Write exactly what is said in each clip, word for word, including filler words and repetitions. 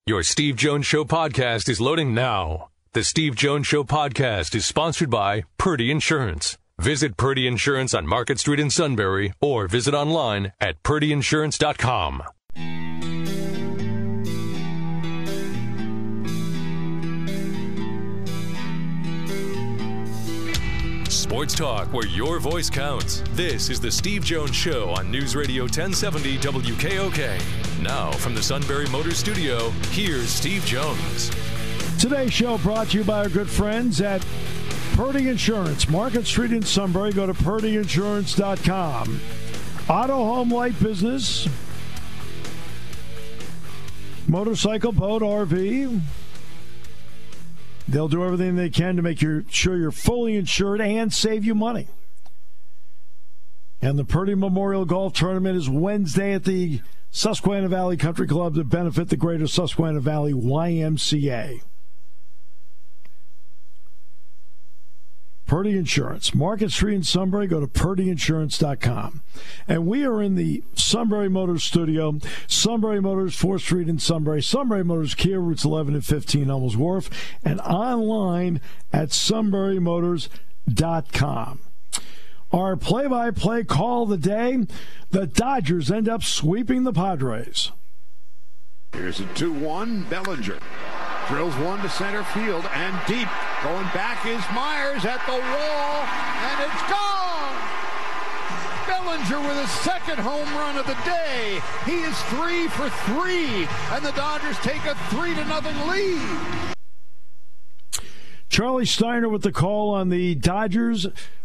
Your Steve Jones Show podcast is loading now. The Steve Jones Show podcast is sponsored by Purdy Insurance. Visit Purdy Insurance on Market Street in Sunbury or visit online at purdy insurance dot com. Sports talk where your voice counts. This is the Steve Jones Show on News Radio ten seventy W K O K. Now from the Sunbury Motors Studio, here's Steve Jones. Today's show brought to you by our good friends at Purdy Insurance. Market Street in Sunbury. Go to purdy insurance dot com. Auto, home, light business. Motorcycle, boat, R V. They'll do everything they can to make sure you're fully insured and save you money. And the Purdy Memorial Golf Tournament is Wednesday at the Susquehanna Valley Country Club to benefit the Greater Susquehanna Valley Y M C A. Purdy Insurance. Market Street in Sunbury. Go to purdy insurance dot com. And we are in the Sunbury Motors studio. Sunbury Motors, fourth Street in Sunbury. Sunbury Motors, Kia, routes eleven and fifteen, Hummels Wharf. And online at sunbury motors dot com. Our play-by-play call of the day. The Dodgers end up sweeping the Padres. Here's a two one. Bellinger drills one to center field and deep. Going back is Myers at the wall, and it's gone! Bellinger with his second home run of the day. He is three for three, and the Dodgers take a three to nothing lead. Charlie Steiner with the call on the Dodgers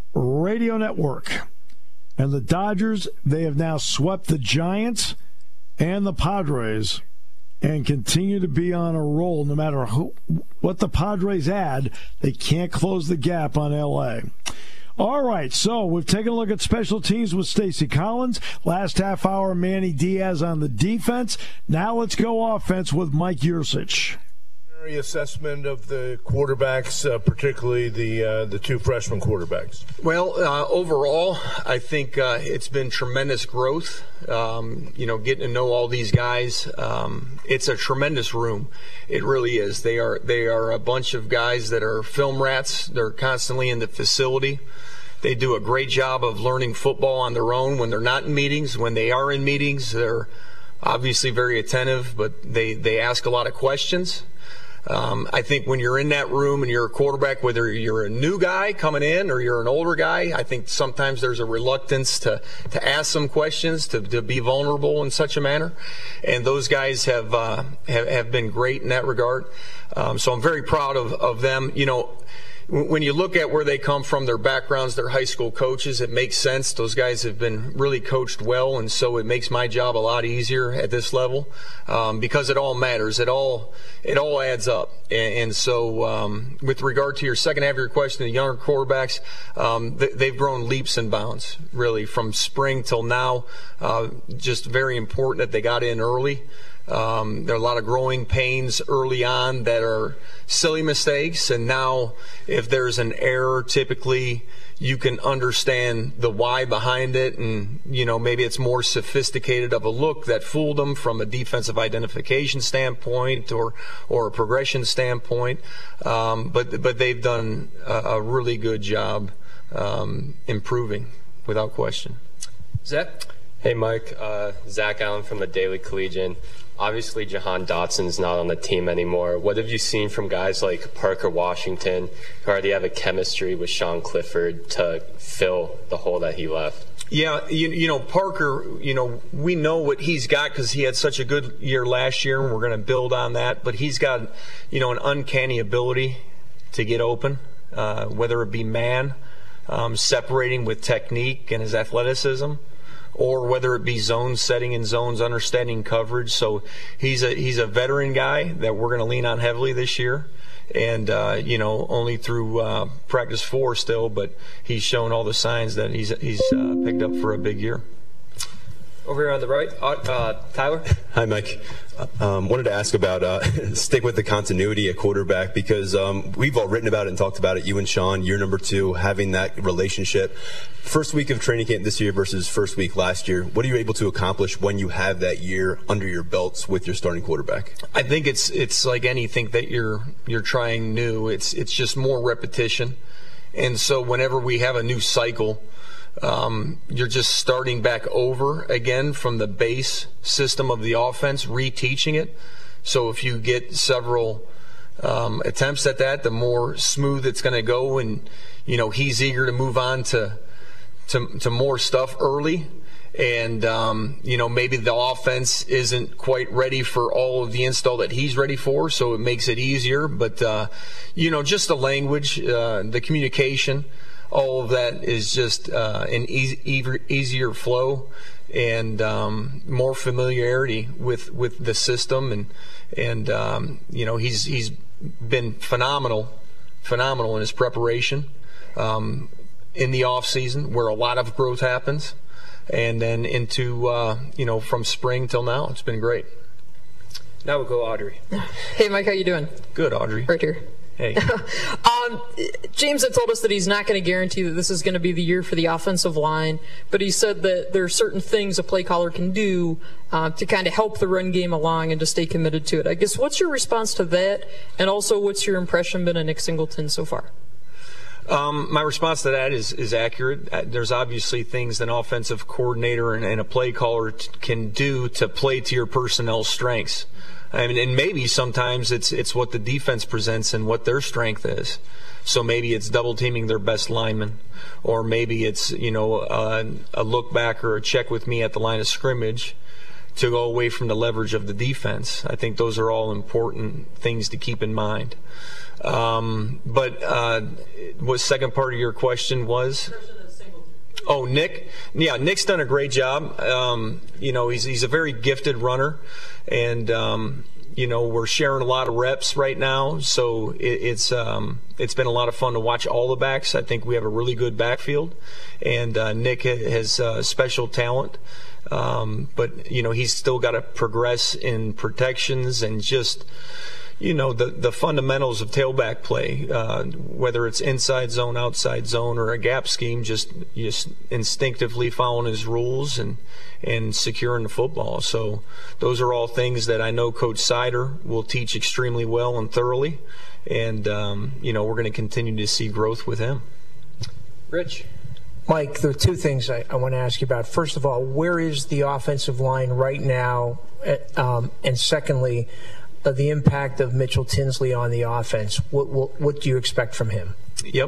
radio network. And the Dodgers, they have now swept the Giants and the Padres and continue to be on a roll. No matter who, what the Padres add, they can't close the gap on L A. All right, so we've taken a look at special teams with Stacey Collins. Last half hour, Manny Diaz on the defense. Now let's go offense with Mike Yurcich. Assessment of the quarterbacks, uh, particularly the uh, the two freshman quarterbacks. Well, uh, overall, I think uh, it's been tremendous growth. Um, you know, getting to know all these guys. Um, it's a tremendous room. It really is. They are they are a bunch of guys that are film rats. They're constantly in the facility. They do a great job of learning football on their own when they're not in meetings. When they are in meetings, they're obviously very attentive, but they, they ask a lot of questions. Um, I think when you're in that room and you're a quarterback, whether you're a new guy coming in or you're an older guy, I think sometimes there's a reluctance to, to ask some questions, to, to be vulnerable in such a manner. And those guys have uh, have, have been great in that regard. Um, so I'm very proud of, of them. You know, when you look at where they come from, their backgrounds, their high school coaches, it makes sense. Those guys have been really coached well, and so it makes my job a lot easier at this level um, because it all matters. It all it all adds up. And, and so um, with regard to your second half of your question, the younger quarterbacks, um, they, they've grown leaps and bounds, really, from spring till now. Uh, just very important that they got in early. Um, there are a lot of growing pains early on that are silly mistakes, and now if there's an error, typically you can understand the why behind it, and you know maybe it's more sophisticated of a look that fooled them from a defensive identification standpoint or or a progression standpoint. Um, but but they've done a, a really good job um, improving, without question. Zach? Hey, Mike. Uh, Zach Allen from the Daily Collegian. Obviously, Jahan Dotson's not on the team anymore. What have you seen from guys like Parker Washington, who already have a chemistry with Sean Clifford to fill the hole that he left? Yeah, you, you know, Parker, you know, we know what he's got because he had such a good year last year, and we're going to build on that. But he's got, you know, an uncanny ability to get open, uh, whether it be man, um, separating with technique and his athleticism, or whether it be zone setting and zones understanding coverage. So he's a he's a veteran guy that we're going to lean on heavily this year. And, uh, you know, only through uh, practice four still, but he's shown all the signs that he's he's uh, picked up for a big year. Over here on the right, uh, Tyler. Hi, Mike. Um, wanted to ask about uh, stick with the continuity at quarterback because um, we've all written about it and talked about it. You and Sean, year number two, having that relationship. First week of training camp this year versus first week last year. What are you able to accomplish when you have that year under your belts with your starting quarterback? I think it's it's like anything that you're you're trying new. It's it's just more repetition, and so whenever we have a new cycle. Um, you're just starting back over again from the base system of the offense, reteaching it. So if you get several um, attempts at that, the more smooth it's going to go. And, you know, he's eager to move on to to, to more stuff early. And, um, you know, maybe the offense isn't quite ready for all of the install that he's ready for, so it makes it easier. But, uh, you know, just the language, uh, the communication, all of that is just uh, an easy, easier flow and um, more familiarity with, with the system. And, and um, you know, he's he's been phenomenal, phenomenal in his preparation um, in the off season where a lot of growth happens. And then into, uh, you know, from spring till now, it's been great. Now we'll go Audrey. Hey, Mike, how you doing? Good, Audrey. Right here. Hey. um, James had told us that he's not going to guarantee that this is going to be the year for the offensive line, but he said that there are certain things a play caller can do uh, to kind of help the run game along and to stay committed to it. I guess what's your response to that, and also what's your impression been of Nick Singleton so far? Um, my response to that is, is accurate. There's obviously things an offensive coordinator and, and a play caller t- can do to play to your personnel's strengths. I mean, and maybe sometimes it's it's what the defense presents and what their strength is. So maybe it's double teaming their best lineman, or maybe it's you know uh, a look back or a check with me at the line of scrimmage to go away from the leverage of the defense. I think those are all important things to keep in mind. Um, but uh, what second part of your question was? Oh, Nick. Yeah, Nick's done a great job. Um, you know, he's he's a very gifted runner, and um, you know we're sharing a lot of reps right now. So it, it's um, it's been a lot of fun to watch all the backs. I think we have a really good backfield, and uh, Nick has uh, special talent. Um, but you know he's still got to progress in protections and just. You know, the, the fundamentals of tailback play, uh, whether it's inside zone, outside zone, or a gap scheme, just just instinctively following his rules and, and securing the football. So those are all things that I know Coach Sider will teach extremely well and thoroughly. And, um, you know, we're going to continue to see growth with him. Rich. Mike, there are two things I, I want to ask you about. First of all, where is the offensive line right now? Um, and secondly, Uh, the impact of Mitchell Tinsley on the offense. What, what, what do you expect from him? Yep.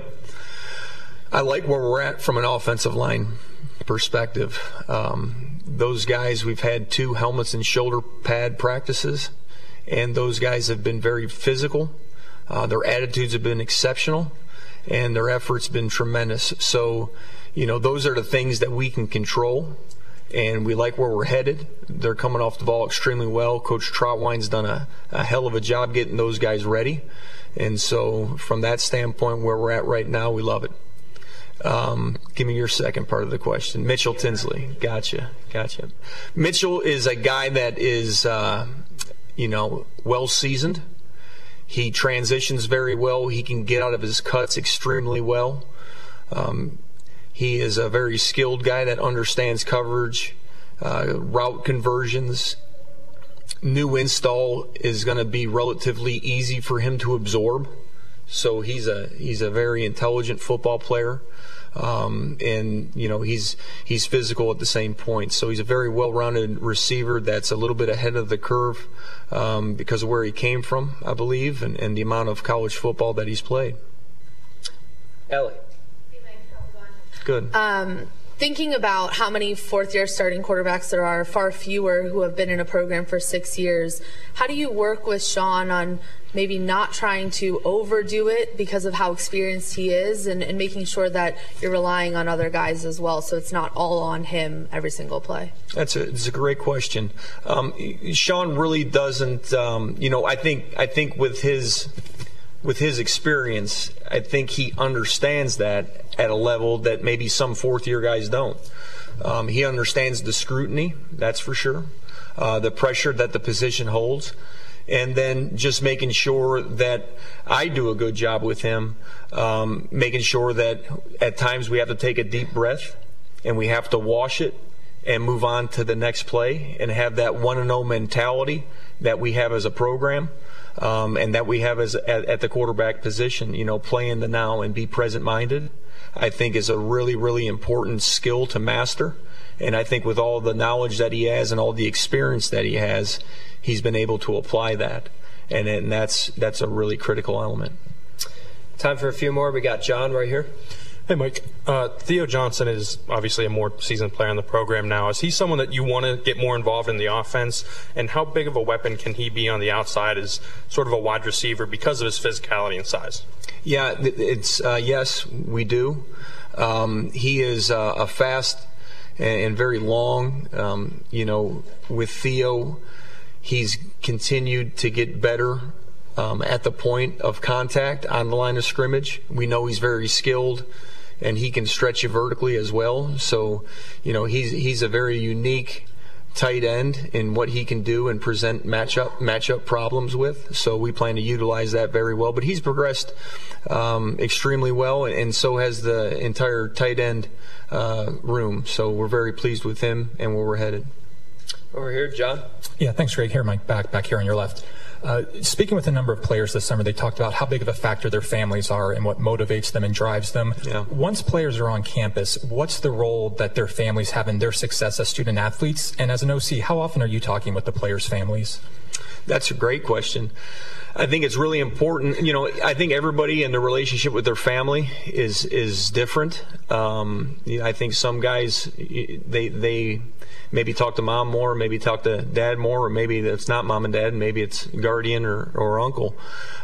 I like where we're at from an offensive line perspective. Um, those guys, we've had two helmets and shoulder pad practices, and those guys have been very physical. Uh, their attitudes have been exceptional, and their efforts been tremendous. So, you know, those are the things that we can control. And we like where we're headed. They're coming off the ball extremely well. Coach Trotwine's done a, a hell of a job getting those guys ready. And so from that standpoint, where we're at right now, we love it. Um, give me your second part of the question. Mitchell Tinsley. Gotcha. Gotcha. Mitchell is a guy that is, uh, you know, well-seasoned. He transitions very well. He can get out of his cuts extremely well. Um, He is a very skilled guy that understands coverage, uh, route conversions. New install is going to be relatively easy for him to absorb. So he's a he's a very intelligent football player, um, and you know he's he's physical at the same point. So he's a very well-rounded receiver that's a little bit ahead of the curve um, because of where he came from, I believe, and, and the amount of college football that he's played. Ellie. Good. Um, thinking about how many fourth-year starting quarterbacks there are, far fewer who have been in a program for six years, how do you work with Sean on maybe not trying to overdo it because of how experienced he is and, and making sure that you're relying on other guys as well so it's not all on him every single play? That's a, it's a great question. Um, Sean really doesn't, um, you know, I think I think with his with his experience, I think he understands that at a level that maybe some fourth-year guys don't. Um, he understands the scrutiny, that's for sure, uh, the pressure that the position holds, and then just making sure that I do a good job with him, um, making sure that at times we have to take a deep breath and we have to wash it and move on to the next play and have that one and oh mentality that we have as a program. Um, and that we have as at, at the quarterback position, you know, play in the now and be present-minded, I think is a really, really important skill to master. And I think with all the knowledge that he has and all the experience that he has, he's been able to apply that. And, and that's that's a really critical element. Time for a few more. We got John right here. Hey, Mike. Uh, Theo Johnson is obviously a more seasoned player in the program now. Is he someone that you want to get more involved in the offense? And how big of a weapon can he be on the outside as sort of a wide receiver because of his physicality and size? Yeah, it's uh, yes, we do. Um, he is uh, a fast and, and very long. Um, you know, with Theo, he's continued to get better um, at the point of contact on the line of scrimmage. We know he's very skilled, and he can stretch you vertically as well. So, you know, he's he's a very unique tight end in what he can do and present matchup matchup problems with. So we plan to utilize that very well. But he's progressed um, extremely well, and so has the entire tight end uh, room. So we're very pleased with him and where we're headed. Over here, John. Yeah, thanks, Greg. Here, Mike, back back here on your left. Uh, speaking with a number of players this summer, they talked about how big of a factor their families are and what motivates them and drives them. Yeah. Once players are on campus, what's the role that their families have in their success as student athletes? And as an O C, how often are you talking with the players' families? That's a great question. I think it's really important. You know, I think everybody in the relationship with their family is is different. Um, you know, I think some guys, they they maybe talk to mom more, maybe talk to dad more, or maybe it's not mom and dad, maybe it's guardian or, or uncle.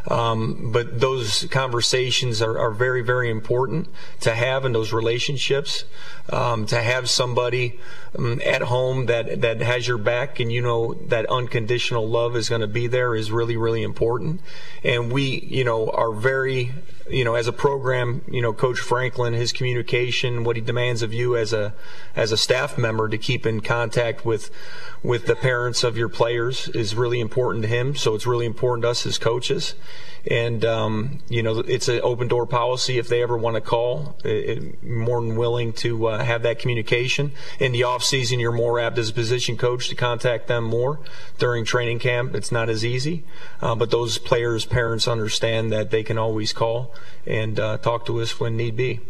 Um, but those conversations are, are very, very important to have in those relationships. Um, to have somebody um, at home that, that has your back and you know that unconditional love is going to be there is really, really important. And we, you know, are very, you know, as a program, you know, Coach Franklin, his communication, what he demands of you as a as a staff member to keep in contact with with the parents of your players is really important to him. So it's really important to us as coaches. And, um, you know, it's an open door policy. If they ever want to call, it, it, more than willing to uh, have that communication. In the off season, you're more apt as a position coach to contact them more. During training camp, it's not as easy. Uh, but those players' parents understand that they can always call and uh, talk to us when need be.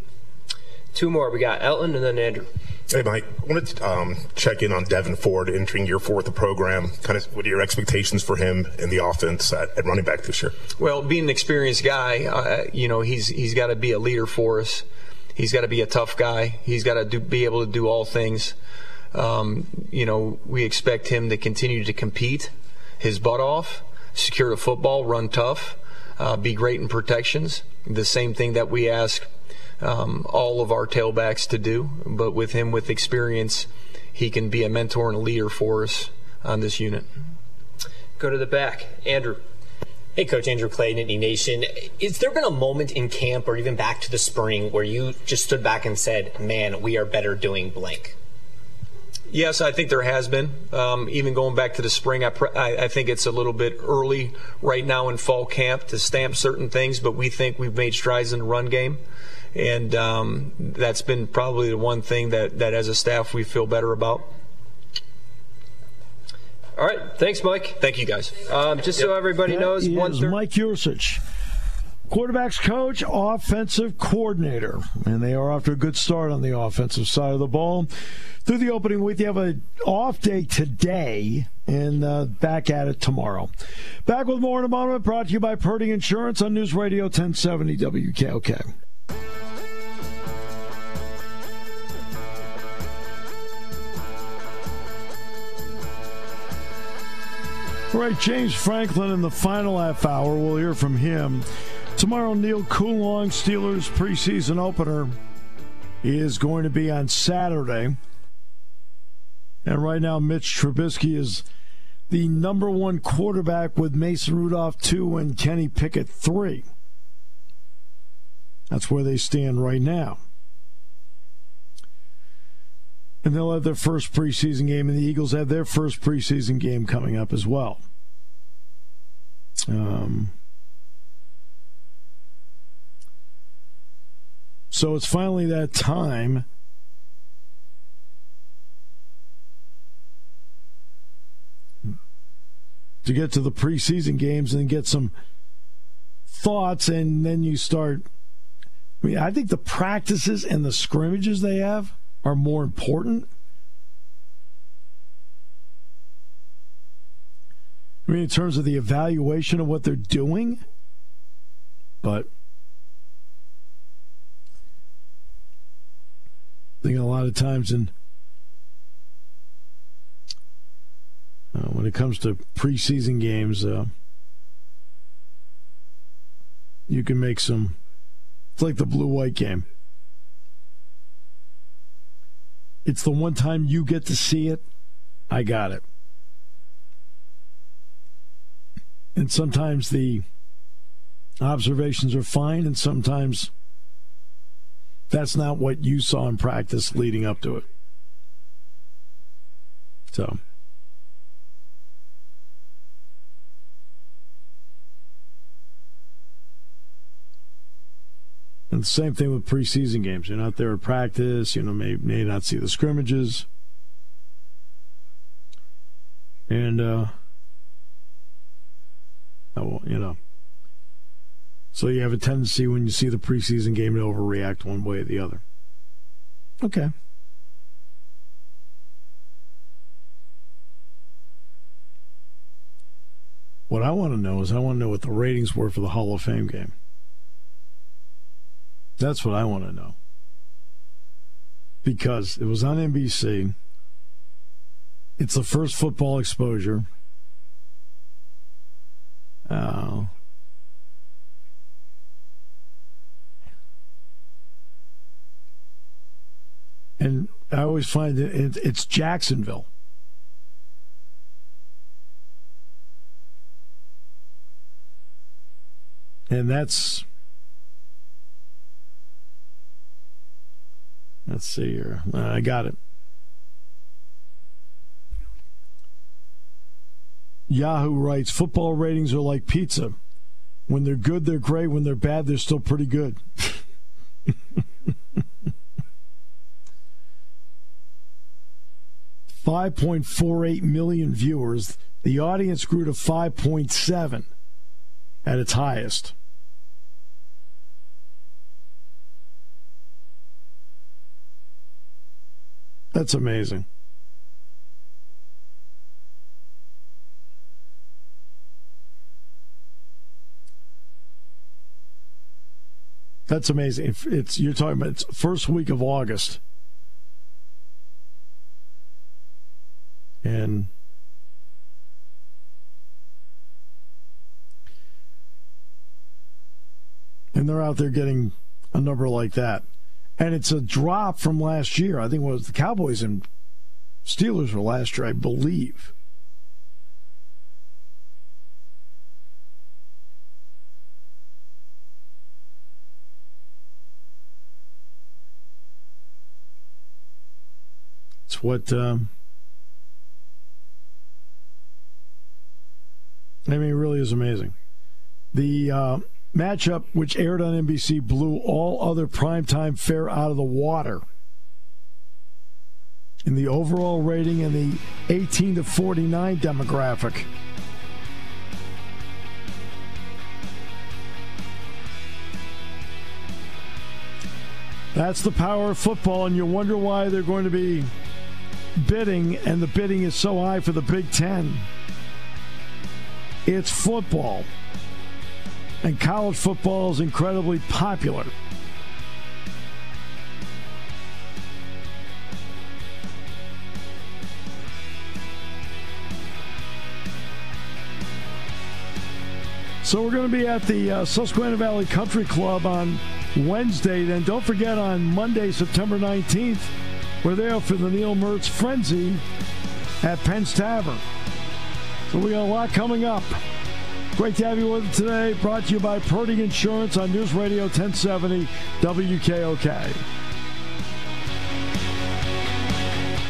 Two more. We got Elton and then Andrew. Hey, Mike. I wanted to um, check in on Devin Ford entering year four of the program. Kind of what are your expectations for him in the offense at, at running back this year? Well, being an experienced guy, uh, you know, he's he's got to be a leader for us. He's got to be a tough guy. He's got to do, be able to do all things. Um, you know, we expect him to continue to compete his butt off, secure the football, run tough, uh, be great in protections. The same thing that we ask Um, all of our tailbacks to do, but with him with experience, he can be a mentor and a leader for us on this unit. Go to the back. Andrew. Hey, Coach, Andrew Clay, Nittany Nation. Is there been a moment in camp or even back to the spring where you just stood back and said, man, we are better doing blank? Yes, I think there has been. Um, even going back to the spring, I, pre- I, I think it's a little bit early right now in fall camp to stamp certain things, but we think we've made strides in the run game. And um, that's been probably the one thing that, that as a staff we feel better about. All right. Thanks, Mike. Thank you, guys. Um, just so everybody that knows, is one thir- Mike Yursich, quarterbacks coach, offensive coordinator. And they are off to a good start on the offensive side of the ball. Through the opening week, you have an off day today and uh, back at it tomorrow. Back with more in a moment, brought to you by Purdy Insurance on News Radio ten seventy W K O K. All right, James Franklin in the final half hour. We'll hear from him. Tomorrow, Neil Coulon, Steelers preseason opener, is going to be on Saturday. And right now, Mitch Trubisky is the number one quarterback with Mason Rudolph two and Kenny Pickett three. That's where they stand right now. And they'll have their first preseason game, and the Eagles have their first preseason game coming up as well. Um, so it's finally that time to get to the preseason games and get some thoughts, and then you start. I mean, I think the practices and the scrimmages they have are more important. I mean, in terms of the evaluation of what they're doing, but I think a lot of times in uh, when it comes to preseason games, uh, you can make some. It's like the blue-white game. It's the one time you get to see it. I got it. And sometimes the observations are fine, and sometimes that's not what you saw in practice leading up to it. So. And the same thing with preseason games. You're not there at practice, you know, may, may not see the scrimmages. And, uh, you know. So you have a tendency when you see the preseason game to overreact one way or the other. Okay. What I want to know is I want to know what the ratings were for the Hall of Fame game. That's what I want to know. Because it was on N B C. It's the first football exposure. Uh, and I always find it, it, it's Jacksonville. And that's... Let's see here. Uh, I got it. Yahoo writes, football ratings are like pizza. When they're good, they're great. When they're bad, they're still pretty good. five point four eight million viewers. The audience grew to five point seven at its highest. That's amazing. That's amazing. If it's you're talking about it's first week of August, and and they're out there getting a number like that. And it's a drop from last year. I think it was the Cowboys and Steelers were last year, I believe. It's what, um, I mean, it really is amazing. The uh, matchup, which aired on N B C, blew all other primetime fare out of the water in the overall rating and the eighteen to forty-nine demographic. That's the power of football, and you wonder why they're going to be bidding, and the bidding is so high for the Big Ten. It's football. And college football is incredibly popular. So we're going to be at the uh, Susquehanna Valley Country Club on Wednesday. Then don't forget on Monday, September nineteenth, we're there for the Neil Mertz Frenzy at Penn's Tavern. So we got a lot coming up. Great to have you with us today. Brought to you by Purdy Insurance on News Radio ten seventy W K O K.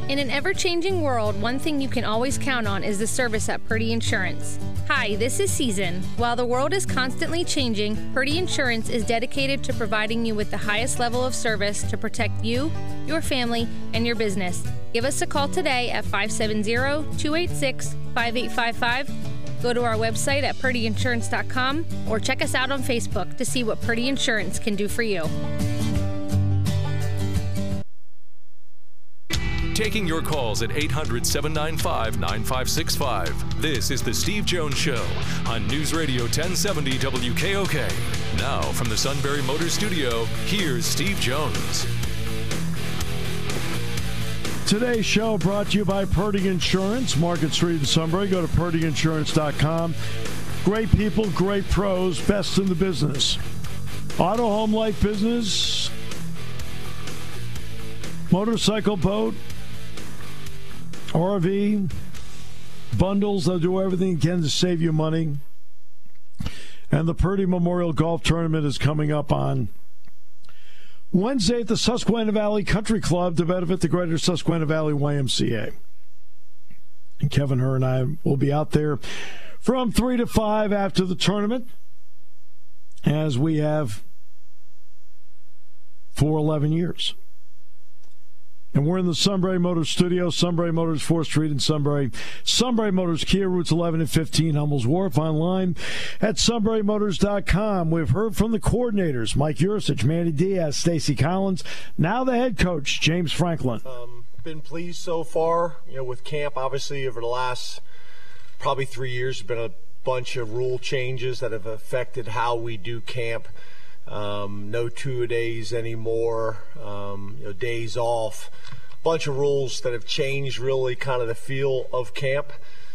In an ever-changing world, one thing you can always count on is the service at Purdy Insurance. Hi, this is Season. While the world is constantly changing, Purdy Insurance is dedicated to providing you with the highest level of service to protect you, your family, and your business. Give us a call today at five seven zero, two eight six, five eight five five. Go to our website at purdy insurance dot com or check us out on Facebook to see what Purdy Insurance can do for you. Taking your calls at eight hundred, seven nine five, nine five six five. This is The Steve Jones Show on News Radio ten seventy W K O K. Now, from the Sunbury Motors Studio, here's Steve Jones. Today's show brought to you by Purdy Insurance, Market Street in Sunbury. Go to purdy insurance dot com. Great people, great pros, best in the business. Auto, home, life business, motorcycle, boat, R V, bundles. They'll do everything they can to save you money. And the Purdy Memorial Golf Tournament is coming up on Wednesday at the Susquehanna Valley Country Club to benefit the Greater Susquehanna Valley Y M C A. And Kevin Herr and I will be out there from three to five after the tournament, as we have for eleven years. And we're in the Sunbury Motors studio, Sunbury Motors, fourth Street in Sunbury. Sunbury Motors, Kia, routes eleven and fifteen, Hummel's Wharf, online at sunbury motors dot com. We've heard from the coordinators, Mike Yurcich, Manny Diaz, Stacy Collins, now the head coach, James Franklin. Um, been pleased so far, you know, with camp. Obviously, over the last probably three years, there's been a bunch of rule changes that have affected how we do camp. Um, no two-a-days anymore, um, you know, days off. Bunch of rules that have changed really kind of the feel of camp.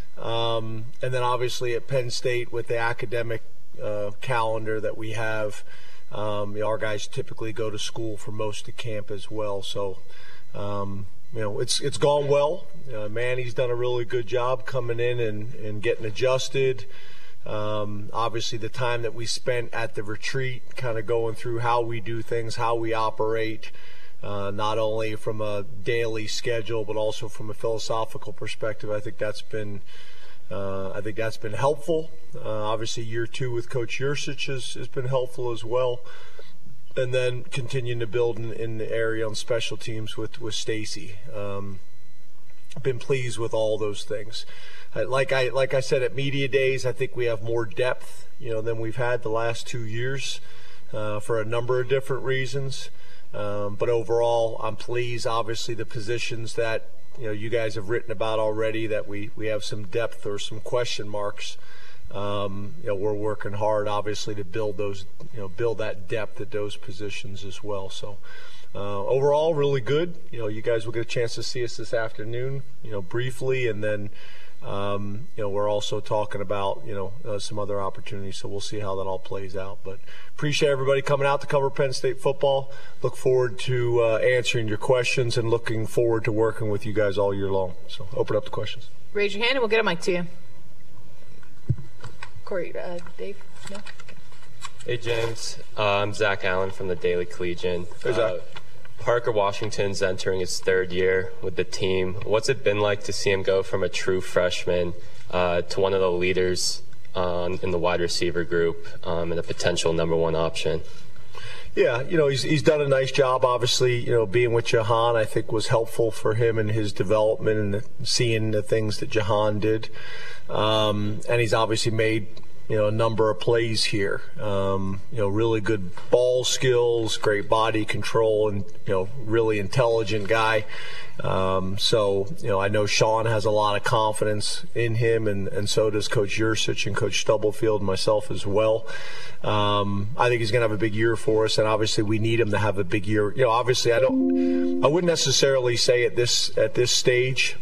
Um, and then obviously at Penn State with the academic uh, calendar that we have, um, our guys typically go to school for most of camp as well. So, um, you know, it's it's gone well. Uh, Manny's done a really good job coming in and, and getting adjusted. Um, obviously, the time that we spent at the retreat, kind of going through how we do things, how we operate, uh, not only from a daily schedule but also from a philosophical perspective. I think that's been, uh, I think that's been helpful. Uh, obviously, year two with Coach Yurcich has, has been helpful as well, and then continuing to build in, in the area on special teams with with Stacy. Um, been pleased with all those things. Like I like I said at media days, I think we have more depth, you know, than we've had the last two years uh, for a number of different reasons. Um, but overall, I'm pleased. Obviously, the positions that you know you guys have written about already, that we we have some depth or some question marks. Um, you know, we're working hard, obviously, to build those, you know, build that depth at those positions as well. So. Uh, overall, really good. You know, you guys will get a chance to see us this afternoon, you know, briefly, and then, um, you know, we're also talking about, you know, uh, some other opportunities, so we'll see how that all plays out. But appreciate everybody coming out to cover Penn State football. Look forward to uh, answering your questions and looking forward to working with you guys all year long. So open up the questions. Raise your hand and we'll get a mic to you. Corey, uh, Dave, no? Hey, James. Uh, I'm Zach Allen from the Daily Collegian. Hey, Zach. Uh, Parker Washington's entering his third year with the team. What's it been like to see him go from a true freshman uh, to one of the leaders um, in the wide receiver group um, and a potential number one option? Yeah, you know, he's he's done a nice job. Obviously, you know, being with Jahan, I think, was helpful for him in his development and seeing the things that Jahan did. Um, and he's obviously made, you know, a number of plays here. Um, you know, really good ball skills, great body control, and, you know, really intelligent guy. Um, so, you know, I know Sean has a lot of confidence in him, and, and so does Coach Yurcich and Coach Stubblefield and myself as well. Um, I think he's going to have a big year for us, and obviously we need him to have a big year. You know, obviously I don't, I wouldn't necessarily say at this at this stage,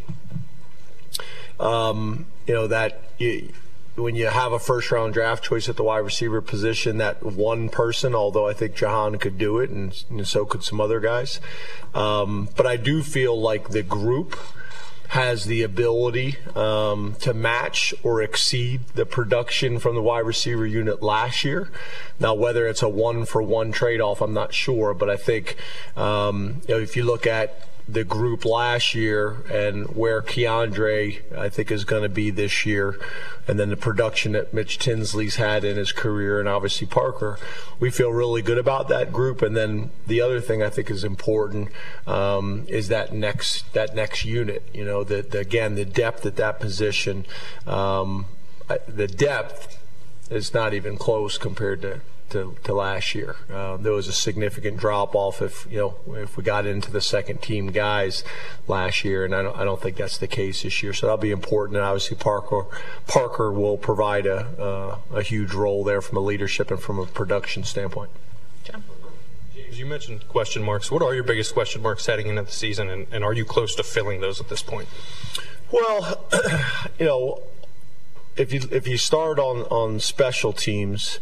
um, you know, that you, when you have a first-round draft choice at the wide receiver position, that one person, although I think Jahan could do it, and, and so could some other guys. Um, but I do feel like the group has the ability um, to match or exceed the production from the wide receiver unit last year. Now, whether it's a one-for-one trade-off, I'm not sure. But I think um, you know, if you look at the group last year and where Keandre, I think, is going to be this year, and then the production that Mitch Tinsley's had in his career, and obviously Parker, we feel really good about that group. And then the other thing I think is important um, is that next that next unit. You know, the, the, again, the depth at that position, um, the depth is not even close compared to. To, to last year. Uh, there was a significant drop off if you know if we got into the second team guys last year, and I don't, I don't think that's the case this year. So that'll be important, and obviously Parker Parker will provide a uh, a huge role there from a leadership and from a production standpoint. James, you mentioned question marks. What are your biggest question marks heading into the season, and, and are you close to filling those at this point? Well, you know, if you if you start on on special teams.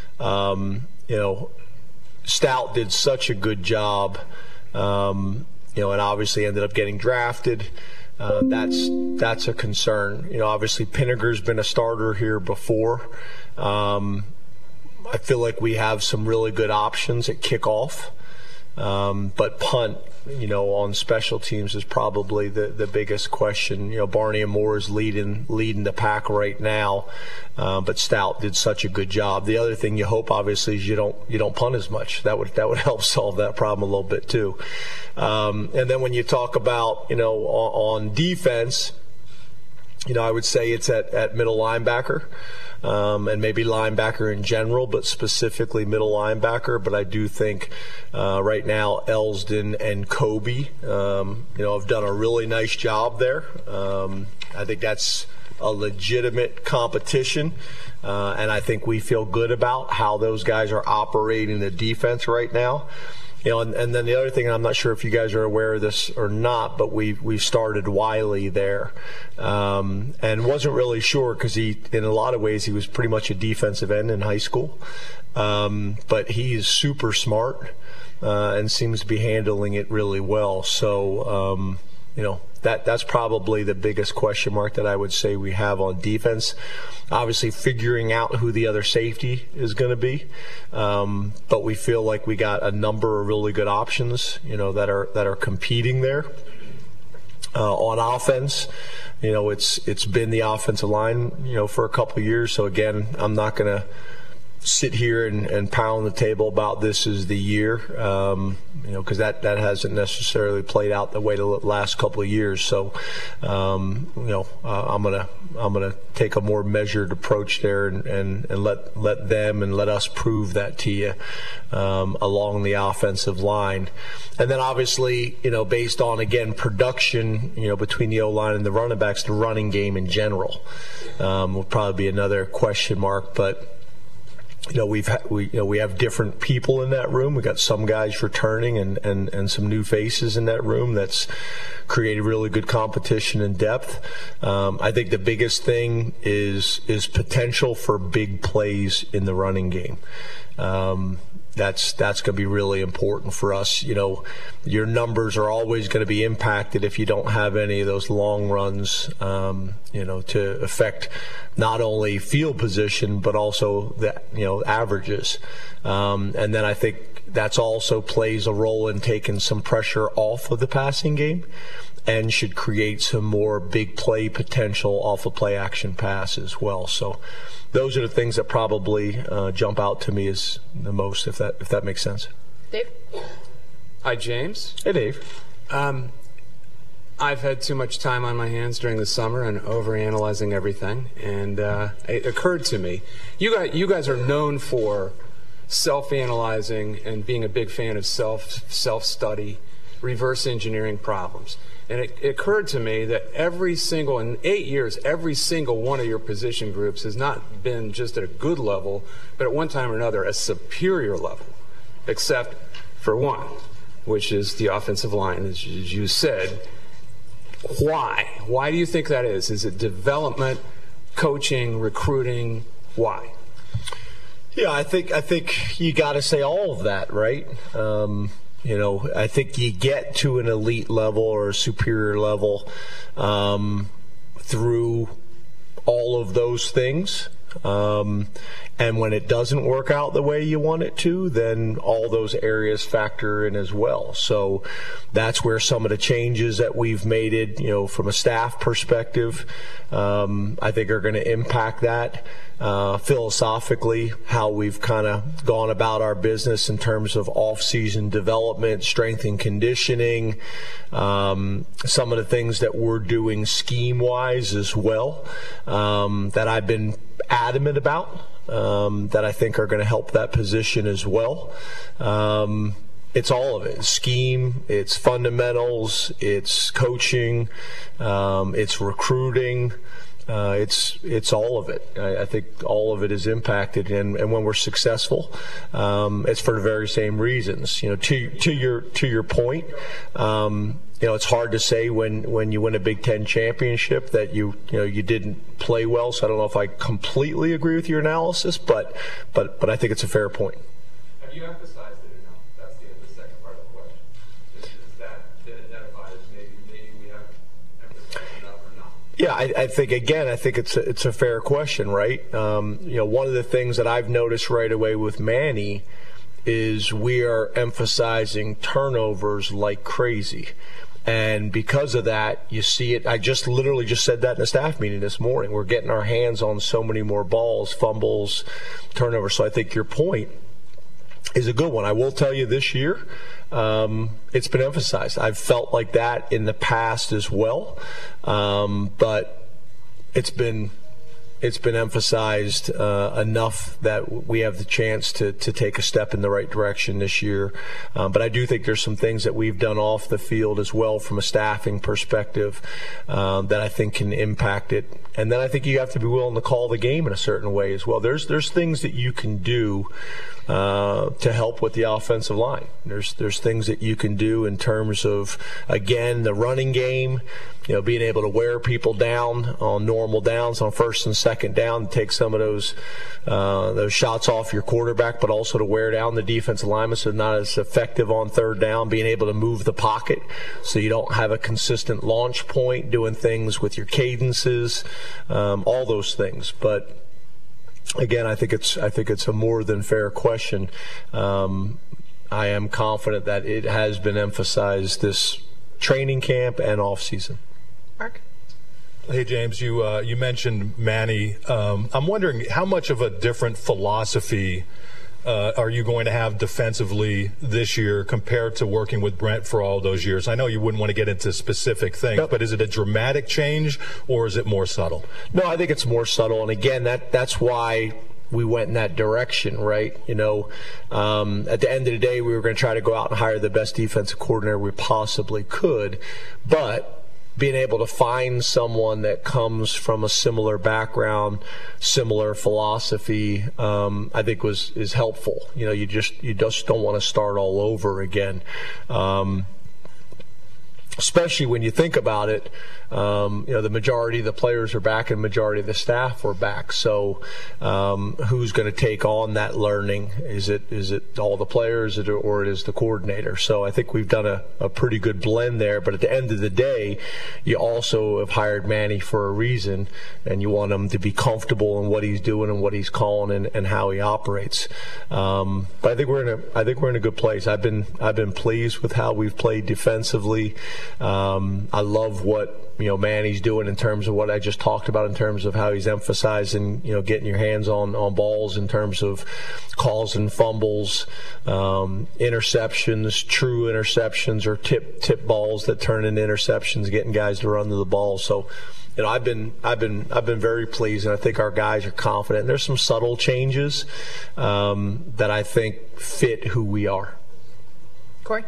Um, you know, Stout did such a good job, um, you know, and obviously ended up getting drafted. Uh, that's that's a concern. You know, obviously Pinniger's been a starter here before. Um, I feel like we have some really good options at kickoff, um, but punt, you know, on special teams is probably the, the biggest question. You know, Barney and Moore is leading leading the pack right now, uh, but Stout did such a good job. The other thing you hope, obviously, is you don't you don't punt as much. That would that would help solve that problem a little bit too. Um, and then when you talk about, you know, on, on defense, you know, I would say it's at, at middle linebacker. Um, and maybe linebacker in general, but specifically middle linebacker. But I do think uh, right now Elsdon and Kobe, um, you know, have done a really nice job there. Um, I think that's a legitimate competition, uh, and I think we feel good about how those guys are operating the defense right now. You know, and, and then the other thing, and I'm not sure if you guys are aware of this or not, but we we started Wiley there, um, and wasn't really sure because he, in a lot of ways, he was pretty much a defensive end in high school, um, but he is super smart uh, and seems to be handling it really well. So, um, you know, that that's probably the biggest question mark that I would say we have on defense. Obviously, figuring out who the other safety is going to be, um, but we feel like we got a number of really good options, you know, that are that are competing there. Uh, on offense, you know, it's it's been the offensive line, you know, for a couple of years. So again, I'm not going to sit here and, and pound the table about this is the year, um, you know, because that, that hasn't necessarily played out the way the last couple of years. So, um, you know, uh, I'm gonna I'm gonna take a more measured approach there and, and, and let let them and let us prove that to you um, along the offensive line, and then obviously, you know, based on again production, you know, between the O-line and the running backs, the running game in general um, will probably be another question mark, but. You know, we've ha- we you know we have different people in that room. We got some guys returning and, and, and some new faces in that room. That's created really good competition and depth. Um, I think the biggest thing is is potential for big plays in the running game. Um, that's that's going to be really important for us. You know, your numbers are always going to be impacted if you don't have any of those long runs, um, you know, to affect not only field position but also the, you know, averages. Um, and then I think that's also plays a role in taking some pressure off of the passing game and should create some more big play potential off of play action pass as well. So those are the things that probably uh, jump out to me as the most, if that if that makes sense. Dave? Hi, James. Hey, Dave. Um, I've had too much time on my hands during the summer and overanalyzing everything, and uh, it occurred to me, you guys, you guys are known for self-analyzing and being a big fan of self self-study, reverse engineering problems. And it, it occurred to me that every single, in eight years, every single one of your position groups has not been just at a good level, but at one time or another, a superior level, except for one, which is the offensive line, as you said. Why? Why do you think that is? Is it development, coaching, recruiting? Why? Yeah, I think I think you got to say all of that, right? Um, You know, I think you get to an elite level or a superior level um, through all of those things. Um, and when it doesn't work out the way you want it to, then all those areas factor in as well. So that's where some of the changes that we've made it, you know, from a staff perspective, um, I think are going to impact that. Uh, philosophically, how we've kind of gone about our business in terms of off-season development, strength and conditioning, um, some of the things that we're doing scheme-wise as well, um, that I've been adamant about, um, that I think are going to help that position as well. Um, It's all of it. Scheme, it's fundamentals, it's coaching, um, it's recruiting. Uh, it's it's all of it. I, I think all of it is impacted, and, and when we're successful, um, it's for the very same reasons. You know, to to your to your point, um, you know, it's hard to say when, when you win a Big Ten championship that you you know you didn't play well. So I don't know if I completely agree with your analysis, but but but I think it's a fair point. Have you emphasized it enough? That's the, the second part of the question. Is, is that been identified as maybe maybe we haven't emphasized enough or not? Yeah, I, I think, again, I think it's a, it's a fair question, right? Um, you know, one of the things that I've noticed right away with Manny is we are emphasizing turnovers like crazy. And because of that, you see it. I just literally just said that in a staff meeting this morning. We're getting our hands on so many more balls, fumbles, turnovers. So I think your point is a good one. I will tell you this year, um, it's been emphasized. I've felt like that in the past as well, um, but it's been it's been emphasized uh, enough that we have the chance to to take a step in the right direction this year. Um, but I do think there's some things that we've done off the field as well from a staffing perspective um, that I think can impact it. And then I think you have to be willing to call the game in a certain way as well. There's there's things that you can do uh, to help with the offensive line. There's there's things that you can do in terms of, again, the running game. You know, being able to wear people down on normal downs on first and second down, take some of those uh, those shots off your quarterback, but also to wear down the defensive linemen so they're not as effective on third down. Being able to move the pocket so you don't have a consistent launch point. Doing things with your cadences, um, all those things. But again, I think it's I think it's a more than fair question. Um, I am confident that it has been emphasized this training camp and off season. Mark? Hey, James, you uh, you mentioned Manny. Um, I'm wondering how much of a different philosophy uh, are you going to have defensively this year compared to working with Brent for all those years? I know you wouldn't want to get into specific things, yep. But is it a dramatic change or is it more subtle? No, I think it's more subtle. And again, that that's why we went in that direction, right? You know, um, at the end of the day, we were going to try to go out and hire the best defensive coordinator we possibly could, but being able to find someone that comes from a similar background, similar philosophy, um, I think was is helpful. You know, you just you just don't want to start all over again. Um, especially when you think about it, um, you know, the majority of the players are back and the majority of the staff are back. So um, who's going to take on that learning? Is it is it all the players or it is the coordinator? So I think we've done a, a pretty good blend there. But at the end of the day, you also have hired Manny for a reason, and you want him to be comfortable in what he's doing and what he's calling and, and how he operates. Um, but I think we're in a I think we're in a good place. I've been I've been pleased with how we've played defensively. Um, I love what you know Manny's doing in terms of what I just talked about in terms of how he's emphasizing you know getting your hands on, on balls in terms of calls and fumbles, um, interceptions, true interceptions or tip tip balls that turn into interceptions, getting guys to run to the ball. So you know I've been I've been I've been very pleased, and I think our guys are confident. And there's some subtle changes um, that I think fit who we are. Corey?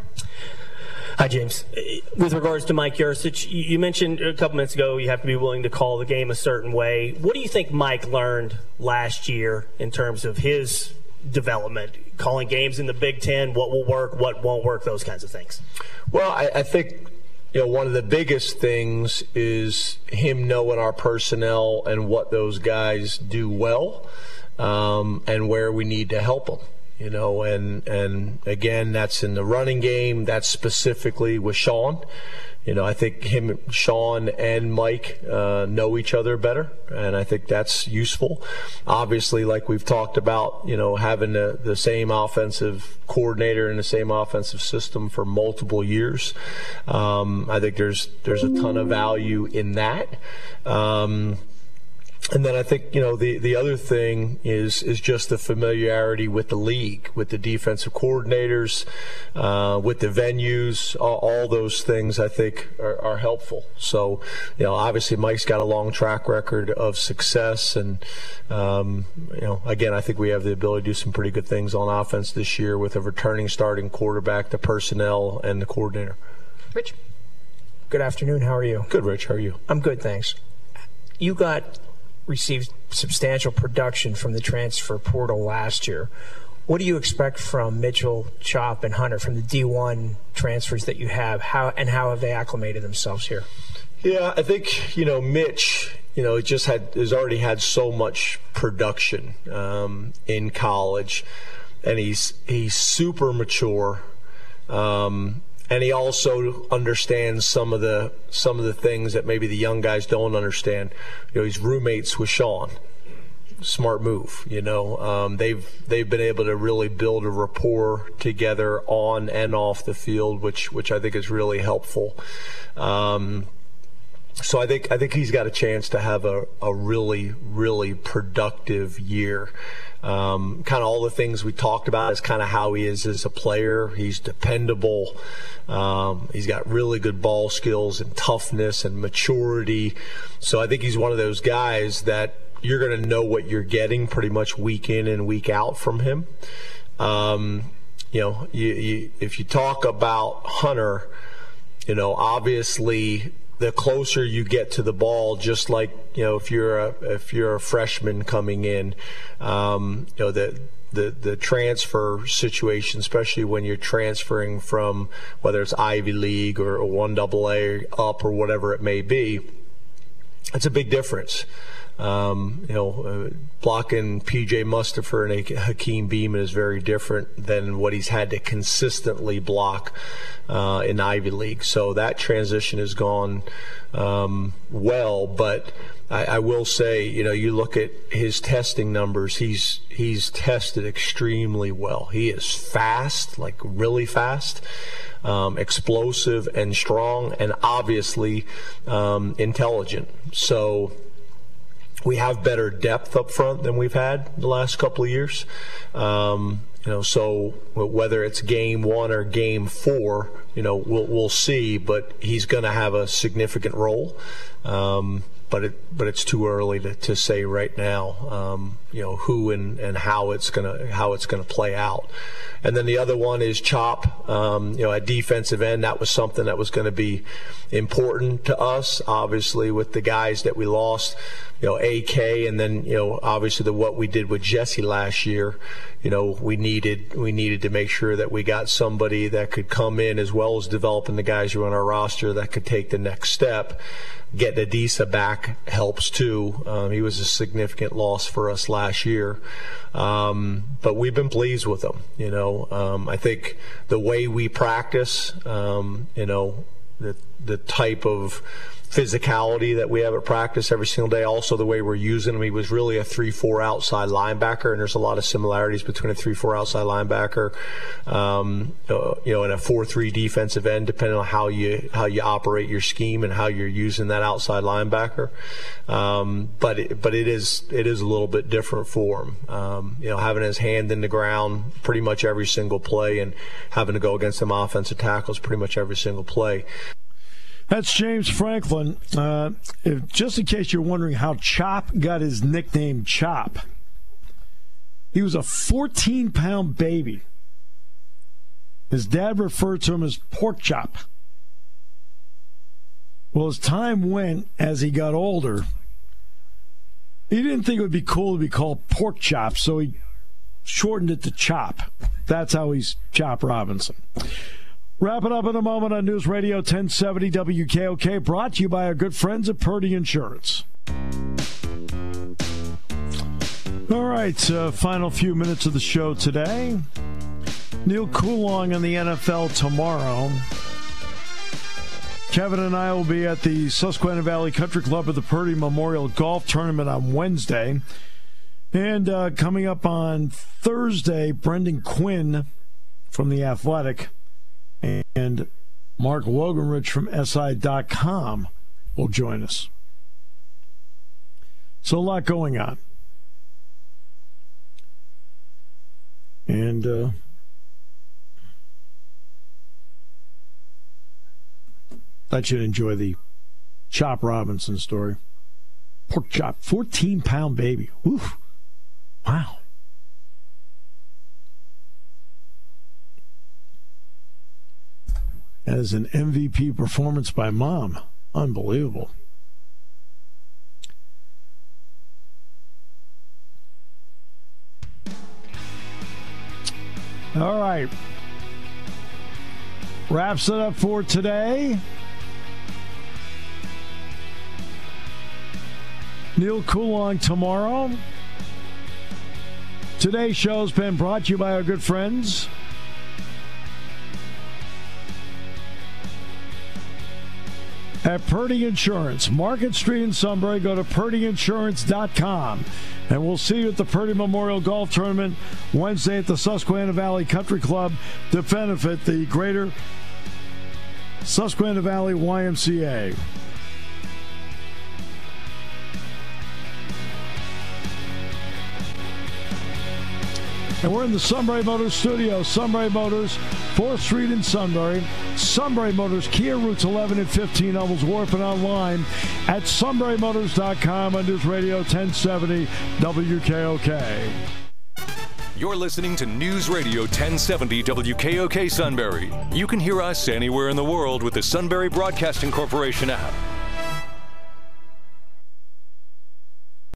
Hi, James. With regards to Mike Yurcich, you mentioned a couple minutes ago you have to be willing to call the game a certain way. What do you think Mike learned last year in terms of his development, calling games in the Big Ten, what will work, what won't work, those kinds of things? Well, I, I think you know one of the biggest things is him knowing our personnel and what those guys do well um, and where we need to help them. You know, and and again, that's in the running game. That's specifically with Sean. You know, I think him, Sean, and Mike uh, know each other better, and I think that's useful. Obviously, like we've talked about, you know, having the, the same offensive coordinator and the same offensive system for multiple years, um, I think there's there's a ton of value in that. Um, And then I think, you know, the, the other thing is is just the familiarity with the league, with the defensive coordinators, uh, with the venues, all, all those things I think are, are helpful. So, you know, obviously Mike's got a long track record of success. And, um, you know, again, I think we have the ability to do some pretty good things on offense this year with a returning starting quarterback, the personnel, and the coordinator. Rich. Good afternoon. How are you? Good, Rich. How are you? I'm good, thanks. You got received substantial production from the transfer portal last year. What do you expect from Mitchell, Chop, and Hunter from the D one transfers that you have? How and how have they acclimated themselves here? Yeah, I think, you know, Mitch, you know, just had has already had so much production um, in college, and he's he's super mature. Um, And he also understands some of the some of the things that maybe the young guys don't understand. You know, he's roommates with Sean. Smart move. You know, um, they've they've been able to really build a rapport together on and off the field, which which I think is really helpful. Um, so I think I think he's got a chance to have a, a really really productive year. Um, kind of all the things we talked about is kind of how he is as a player. He's dependable. Um, he's got really good ball skills and toughness and maturity. So I think he's one of those guys that you're going to know what you're getting pretty much week in and week out from him. Um, you know, you, you, if you talk about Hunter, you know, obviously the closer you get to the ball, just like, you know, if you're a if you're a freshman coming in, um, you know, the the the transfer situation, especially when you're transferring from whether it's Ivy League or one double A up or whatever it may be, it's a big difference. Um, you know, uh, blocking P J Mustipher and Hakeem Beamon is very different than what he's had to consistently block uh, in Ivy League. So that transition has gone um, well, but I, I will say, you know, you look at his testing numbers, he's he's tested extremely well. He is fast, like really fast. Um, explosive and strong, and obviously um, intelligent. So we have better depth up front than we've had the last couple of years. Um, you know, so whether it's game one or game four, you know, we'll we'll see. But he's going to have a significant role. Um, but it but it's too early to, to say right now. Um, you know, who and, and how it's gonna how it's gonna play out. And then the other one is Chop. Um, you know, at defensive end, that was something that was going to be important to us. Obviously, with the guys that we lost, you know, A K, and then you know, obviously the what we did with Jesse last year. You know, we needed we needed to make sure that we got somebody that could come in, as well as developing the guys who are on our roster that could take the next step. Getting Adisa back helps too. Um, he was a significant loss for us last year, um, but we've been pleased with him. You know, um, I think the way we practice, um, you know, the the type of physicality that we have at practice every single day. Also, the way we're using him, he was really a three four outside linebacker, and there's a lot of similarities between a three four outside linebacker, um, uh, you know, and a four three defensive end, depending on how you how you operate your scheme and how you're using that outside linebacker. Um, but it, but it is it is a little bit different for him. Um, you know, having his hand in the ground pretty much every single play, and having to go against them offensive tackles pretty much every single play. That's James Franklin. Uh, if, just in case you're wondering how Chop got his nickname Chop, he was a fourteen-pound baby. His dad referred to him as Pork Chop. Well, as time went, as he got older, he didn't think it would be cool to be called Pork Chop, so he shortened it to Chop. That's how he's Chop Robinson. Wrap it up in a moment on News Radio ten seventy W K O K, brought to you by our good friends at Purdy Insurance. All right, uh, final few minutes of the show today. Neil Coulong in the N F L tomorrow. Kevin and I will be at the Susquehanna Valley Country Club at the Purdy Memorial Golf Tournament on Wednesday. And uh, coming up on Thursday, Brendan Quinn from The Athletic and Mark Wogenrich from S I dot com will join us. So a lot going on. And uh, thought you'd enjoy the Chop Robinson story. Pork chop, fourteen-pound baby. Oof. Wow. As an M V P performance by mom. Unbelievable. All right. Wraps it up for today. Neil Coulong tomorrow. Today's show has been brought to you by our good friends at Purdy Insurance. Market Street in Sunbury. Go to Purdy Insurance dot com. And we'll see you at the Purdy Memorial Golf Tournament Wednesday at the Susquehanna Valley Country Club to benefit the greater Susquehanna Valley Y M C A. And we're in the Sunbury Motors studio. Sunbury Motors, fourth Street in Sunbury. Sunbury Motors, Kia routes eleven and fifteen, Elmels Wharf, and online at Sunbury Motors dot com on News Radio ten seventy W K O K. You're listening to News Radio ten seventy W K O K Sunbury. You can hear us anywhere in the world with the Sunbury Broadcasting Corporation app.